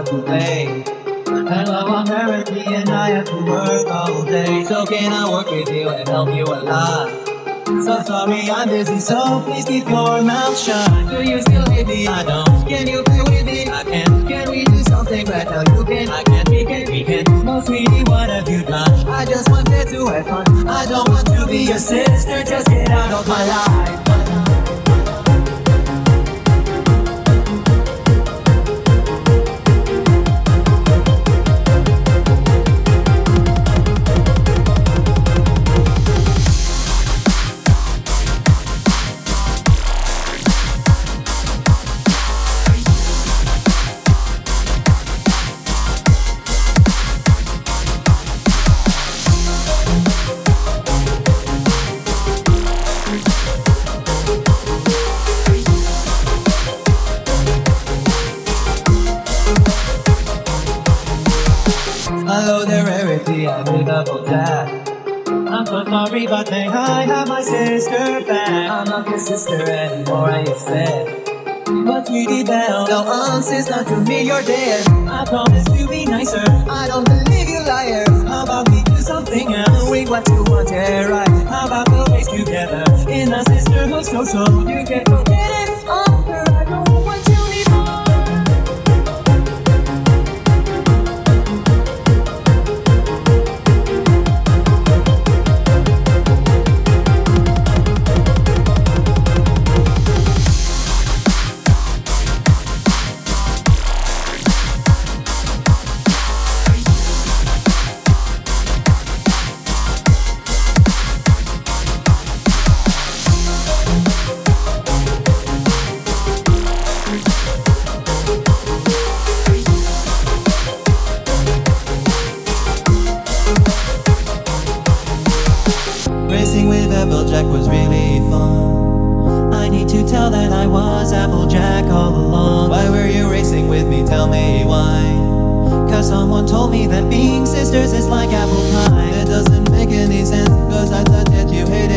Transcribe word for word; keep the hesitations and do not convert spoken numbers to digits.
to play. Hello, I'm Verity and I have to work all day. So can I work with you and help you a lot? So sorry I'm busy, so please keep your mouth shut. Do you still need me? I don't. Can you play with me? I can. Can we do something better? You can, I can, we can, we can. No sweetie, what have you done? I just wanted to have fun. I don't want to be your sister, just get out of my life. Hello there, Rarity, I'm with Applejack. I'm so sorry, but may I have my sister back? I'm not your sister anymore, I said. But sweetie Belle, no answers, not to me, you're dead. I promise to be nicer, I don't believe you liar. How about we do something else, doing what you want, yeah right. How about we'll race together, in a sisterhood social. You can forget it on her, I don't want you anymore. Racing with Applejack was really fun. I need to tell that I was Applejack all along. Why were you racing with me? Tell me why. Cause someone told me that being sisters is like apple pie. It doesn't make any sense, cause I thought that you hated